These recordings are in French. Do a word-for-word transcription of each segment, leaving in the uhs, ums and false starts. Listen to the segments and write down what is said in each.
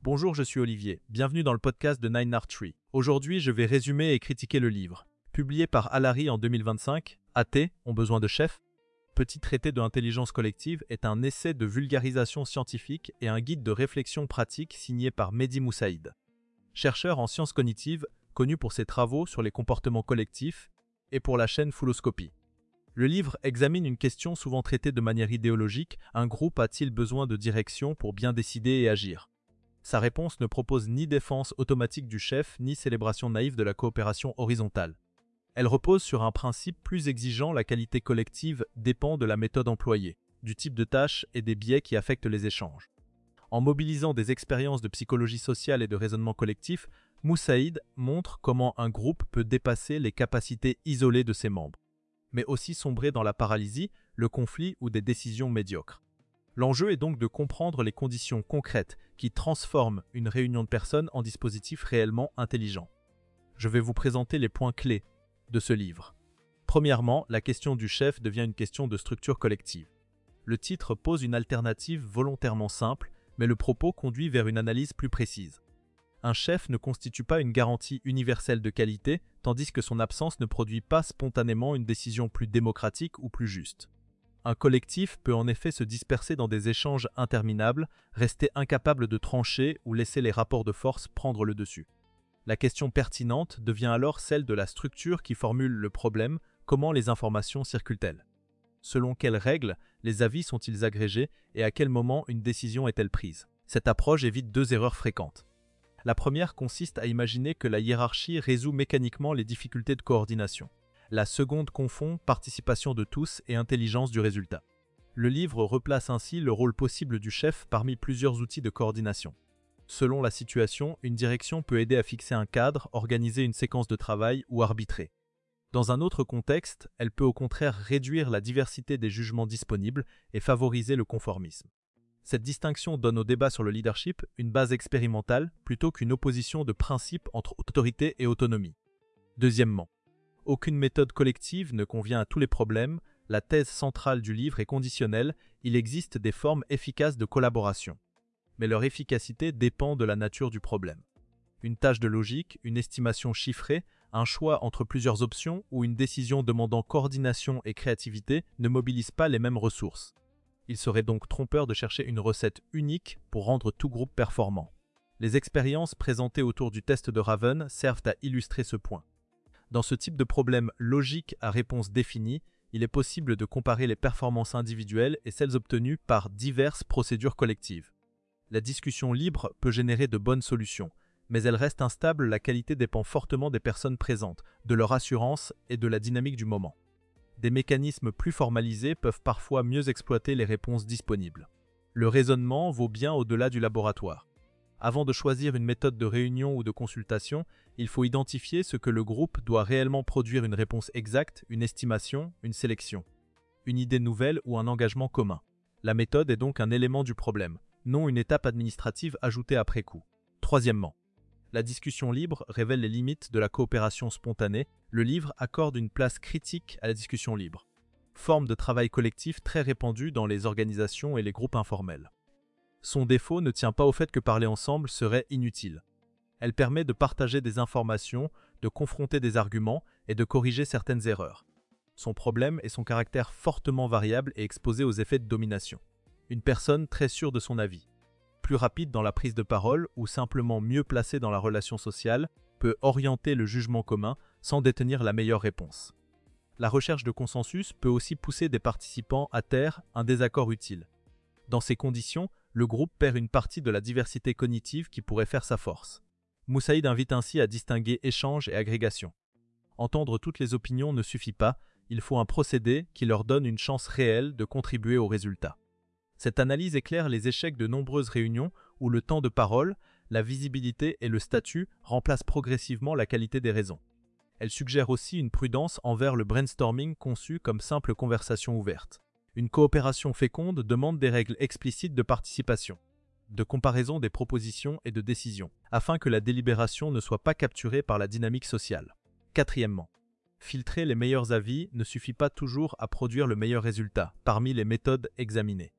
Bonjour, je suis Olivier. Bienvenue dans le podcast de Nine Art Tree. Aujourd'hui, je vais résumer et critiquer le livre. Publié par Allary en deux mille vingt-cinq, Athées ont besoin de chefs. Petit traité de l'intelligence collective est un essai de vulgarisation scientifique et un guide de réflexion pratique signé par Mehdi Moussaïd, chercheur en sciences cognitives connu pour ses travaux sur les comportements collectifs et pour la chaîne Fulloscopy. Le livre examine une question souvent traitée de manière idéologique: un groupe a-t-il besoin de direction pour bien décider et agir? Sa réponse ne propose ni défense automatique du chef, ni célébration naïve de la coopération horizontale. Elle repose sur un principe plus exigeant: la qualité collective dépend de la méthode employée, du type de tâche et des biais qui affectent les échanges. En mobilisant des expériences de psychologie sociale et de raisonnement collectif, Moussaïd montre comment un groupe peut dépasser les capacités isolées de ses membres, mais aussi sombrer dans la paralysie, le conflit ou des décisions médiocres. L'enjeu est donc de comprendre les conditions concrètes qui transforment une réunion de personnes en dispositif réellement intelligent. Je vais vous présenter les points clés de ce livre. Premièrement, la question du chef devient une question de structure collective. Le titre pose une alternative volontairement simple, mais le propos conduit vers une analyse plus précise. Un chef ne constitue pas une garantie universelle de qualité, tandis que son absence ne produit pas spontanément une décision plus démocratique ou plus juste. Un collectif peut en effet se disperser dans des échanges interminables, rester incapable de trancher ou laisser les rapports de force prendre le dessus. La question pertinente devient alors celle de la structure qui formule le problème: comment les informations circulent-elles? Selon quelles règles les avis sont-ils agrégés et à quel moment une décision est-elle prise? Cette approche évite deux erreurs fréquentes. La première consiste à imaginer que la hiérarchie résout mécaniquement les difficultés de coordination. La seconde confond participation de tous et intelligence du résultat. Le livre replace ainsi le rôle possible du chef parmi plusieurs outils de coordination. Selon la situation, une direction peut aider à fixer un cadre, organiser une séquence de travail ou arbitrer. Dans un autre contexte, elle peut au contraire réduire la diversité des jugements disponibles et favoriser le conformisme. Cette distinction donne au débat sur le leadership une base expérimentale plutôt qu'une opposition de principe entre autorité et autonomie. Deuxièmement, aucune méthode collective ne convient à tous les problèmes. La thèse centrale du livre est conditionnelle: il existe des formes efficaces de collaboration, mais leur efficacité dépend de la nature du problème. Une tâche de logique, une estimation chiffrée, un choix entre plusieurs options ou une décision demandant coordination et créativité ne mobilisent pas les mêmes ressources. Il serait donc trompeur de chercher une recette unique pour rendre tout groupe performant. Les expériences présentées autour du test de Raven servent à illustrer ce point. Dans ce type de problème logique à réponse définie, il est possible de comparer les performances individuelles et celles obtenues par diverses procédures collectives. La discussion libre peut générer de bonnes solutions, mais elle reste instable. La qualité dépend fortement des personnes présentes, de leur assurance et de la dynamique du moment. Des mécanismes plus formalisés peuvent parfois mieux exploiter les réponses disponibles. Le raisonnement vaut bien au-delà du laboratoire. Avant de choisir une méthode de réunion ou de consultation, il faut identifier ce que le groupe doit réellement produire: une réponse exacte, une estimation, une sélection, une idée nouvelle ou un engagement commun. La méthode est donc un élément du problème, non une étape administrative ajoutée après coup. Troisièmement, la discussion libre révèle les limites de la coopération spontanée. Le livre accorde une place critique à la discussion libre, forme de travail collectif très répandue dans les organisations et les groupes informels. Son défaut ne tient pas au fait que parler ensemble serait inutile. Elle permet de partager des informations, de confronter des arguments et de corriger certaines erreurs. Son problème est son caractère fortement variable et exposé aux effets de domination. Une personne très sûre de son avis, plus rapide dans la prise de parole ou simplement mieux placée dans la relation sociale, peut orienter le jugement commun sans détenir la meilleure réponse. La recherche de consensus peut aussi pousser des participants à taire un désaccord utile. Dans ces conditions, le groupe perd une partie de la diversité cognitive qui pourrait faire sa force. Moussaïd invite ainsi à distinguer échange et agrégation. Entendre toutes les opinions ne suffit pas, il faut un procédé qui leur donne une chance réelle de contribuer au résultat. Cette analyse éclaire les échecs de nombreuses réunions où le temps de parole, la visibilité et le statut remplacent progressivement la qualité des raisons. Elle suggère aussi une prudence envers le brainstorming conçu comme simple conversation ouverte. Une coopération féconde demande des règles explicites de participation, de comparaison des propositions et de décisions, afin que la délibération ne soit pas capturée par la dynamique sociale. Quatrièmement, filtrer les meilleurs avis ne suffit pas toujours à produire le meilleur résultat parmi les méthodes examinées.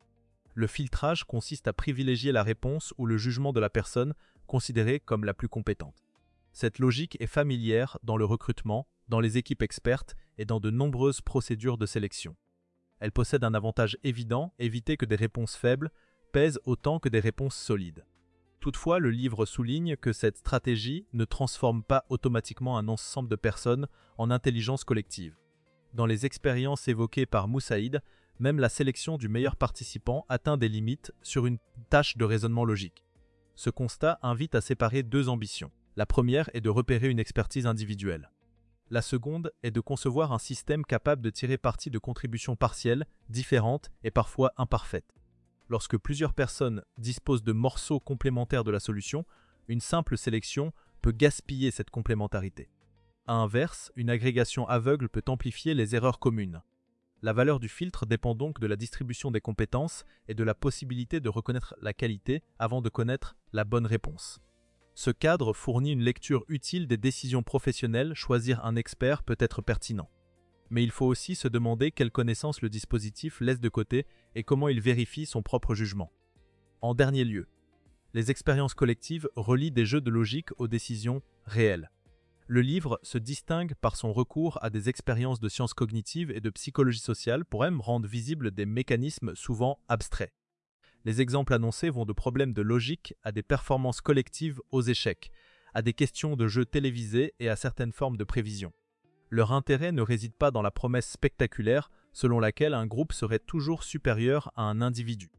Le filtrage consiste à privilégier la réponse ou le jugement de la personne considérée comme la plus compétente. Cette logique est familière dans le recrutement, dans les équipes expertes et dans de nombreuses procédures de sélection. Elle possède un avantage évident, éviter que des réponses faibles pèsent autant que des réponses solides. Toutefois, le livre souligne que cette stratégie ne transforme pas automatiquement un ensemble de personnes en intelligence collective. Dans les expériences évoquées par Moussaïd, même la sélection du meilleur participant atteint des limites sur une tâche de raisonnement logique. Ce constat invite à séparer deux ambitions. La première est de repérer une expertise individuelle. La seconde est de concevoir un système capable de tirer parti de contributions partielles, différentes et parfois imparfaites. Lorsque plusieurs personnes disposent de morceaux complémentaires de la solution, une simple sélection peut gaspiller cette complémentarité. À l'inverse, une agrégation aveugle peut amplifier les erreurs communes. La valeur du filtre dépend donc de la distribution des compétences et de la possibilité de reconnaître la qualité avant de connaître la bonne réponse. Ce cadre fournit une lecture utile des décisions professionnelles. Choisir un expert peut être pertinent. Mais il faut aussi se demander quelles connaissances le dispositif laisse de côté et comment il vérifie son propre jugement. En dernier lieu, les expériences collectives relient des jeux de logique aux décisions réelles. Le livre se distingue par son recours à des expériences de sciences cognitives et de psychologie sociale pour même rendre visibles des mécanismes souvent abstraits. Les exemples annoncés vont de problèmes de logique à des performances collectives aux échecs, à des questions de jeux télévisés et à certaines formes de prévision. Leur intérêt ne réside pas dans la promesse spectaculaire selon laquelle un groupe serait toujours supérieur à un individu.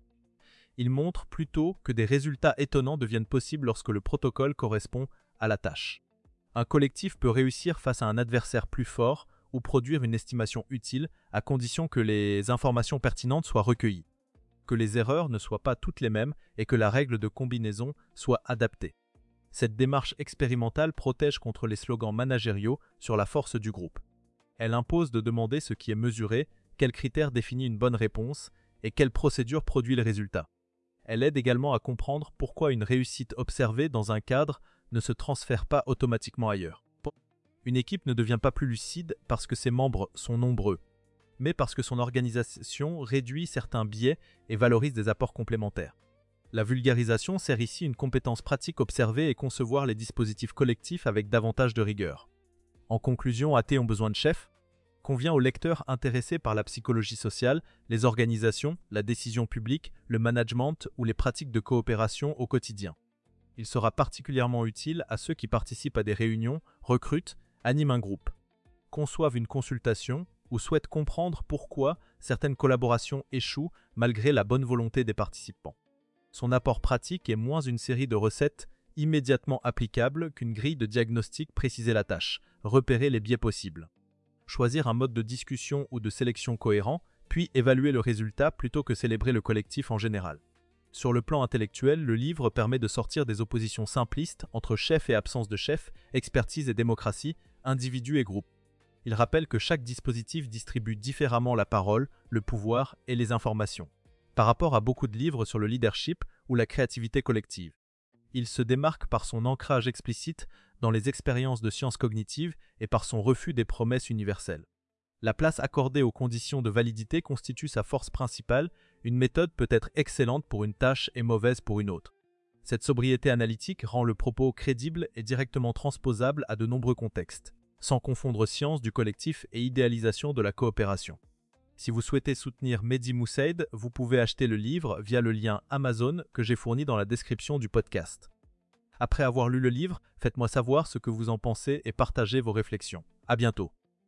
Il montre plutôt que des résultats étonnants deviennent possibles lorsque le protocole correspond à la tâche. Un collectif peut réussir face à un adversaire plus fort ou produire une estimation utile à condition que les informations pertinentes soient recueillies, que les erreurs ne soient pas toutes les mêmes et que la règle de combinaison soit adaptée. Cette démarche expérimentale protège contre les slogans managériaux sur la force du groupe. Elle impose de demander ce qui est mesuré, quel critère définit une bonne réponse et quelle procédure produit le résultat. Elle aide également à comprendre pourquoi une réussite observée dans un cadre ne se transfère pas automatiquement ailleurs. Une équipe ne devient pas plus lucide parce que ses membres sont nombreux, mais parce que son organisation réduit certains biais et valorise des apports complémentaires. La vulgarisation sert ici une compétence pratique observer et concevoir les dispositifs collectifs avec davantage de rigueur. En conclusion, A T ont besoin de chefs. Convient aux lecteurs intéressés par la psychologie sociale, les organisations, la décision publique, le management ou les pratiques de coopération au quotidien. Il sera particulièrement utile à ceux qui participent à des réunions, recrutent, animent un groupe, conçoivent une consultation ou souhaitent comprendre pourquoi certaines collaborations échouent malgré la bonne volonté des participants. Son apport pratique est moins une série de recettes immédiatement applicables qu'une grille de diagnostic préciser la tâche, repérer les biais possibles. Choisir un mode de discussion ou de sélection cohérent, puis évaluer le résultat plutôt que célébrer le collectif en général. Sur le plan intellectuel, le livre permet de sortir des oppositions simplistes entre chef et absence de chef, expertise et démocratie, individu et groupe. Il rappelle que chaque dispositif distribue différemment la parole, le pouvoir et les informations, par rapport à beaucoup de livres sur le leadership ou la créativité collective. Il se démarque par son ancrage explicite dans les expériences de sciences cognitives et par son refus des promesses universelles. La place accordée aux conditions de validité constitue sa force principale. Une méthode peut être excellente pour une tâche et mauvaise pour une autre. Cette sobriété analytique rend le propos crédible et directement transposable à de nombreux contextes, sans confondre science du collectif et idéalisation de la coopération. Si vous souhaitez soutenir Mehdi Moussaïd, vous pouvez acheter le livre via le lien Amazon que j'ai fourni dans la description du podcast. Après avoir lu le livre, faites-moi savoir ce que vous en pensez et partagez vos réflexions. À bientôt.